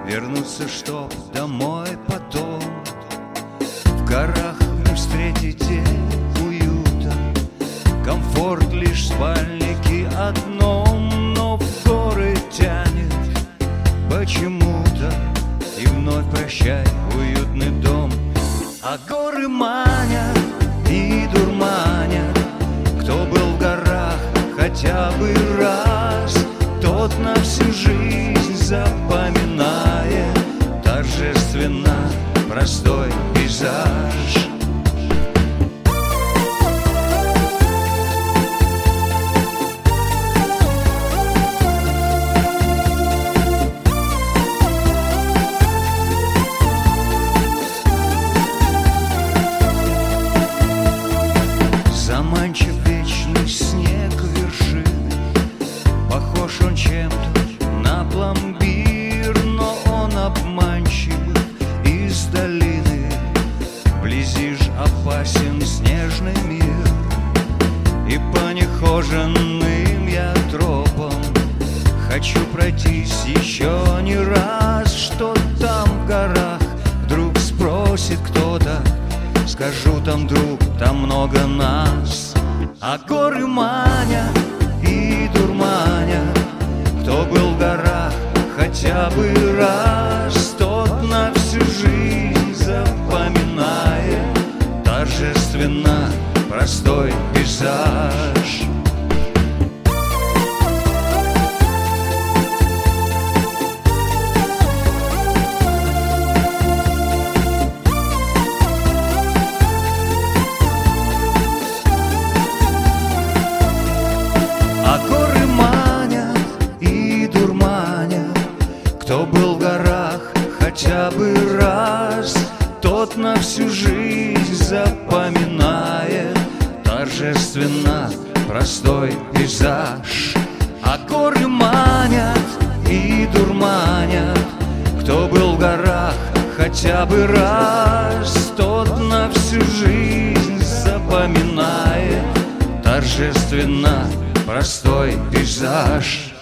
вернуться, чтоб домой потом. В горах не встретите уюта, комфорт лишь в спальнике одном, но в горы тянет почему-то, и вновь прощай уютный дом. А горы манят и дурманят, кто был в горах хотя бы раз, тот на всю жизнь запоминает торжественно простой пейзаж. Заманчив вечный снег вершины, похож он чем-то на пломбир, но он обманчив из долины. Вблизи ж опасен снежный мир, и по нехоженным я тропам хочу пройтись еще не раз. Что там в горах, вдруг спросит кто-то, скажу там, друг, там много нас. А горы манят и дурманят, кто был в горах хотя бы раз, тот на всю жизнь запоминает торжественно простой пейзаж. А горы манят и дурманят, кто был в горах хотя бы раз, тот на всю жизнь запоминает торжественно простой пейзаж. А горы манят и дурманят, кто был в горах хотя бы раз, тот на всю жизнь запоминает торжественно простой пейзаж.